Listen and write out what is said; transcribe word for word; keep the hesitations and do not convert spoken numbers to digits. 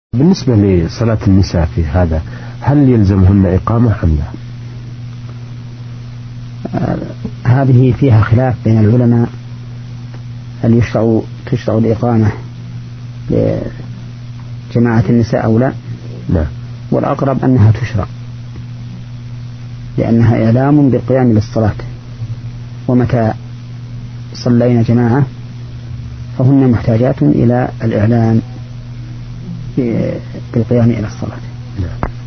بالنسبة لصلاة النساء في هذا هل يلزمهن إقامة أم لا؟ آه هذه فيها خلاف بين العلماء، هل يشرع تشرع الإقامة لجماعة النساء أو لا؟ لا، والأقرب أنها تشرع، لأنها إعلام بالقيام للصلاة، ومتى صلينا جماعة فهن محتاجات إلى الإعلام بالقيام إلى الصلاة.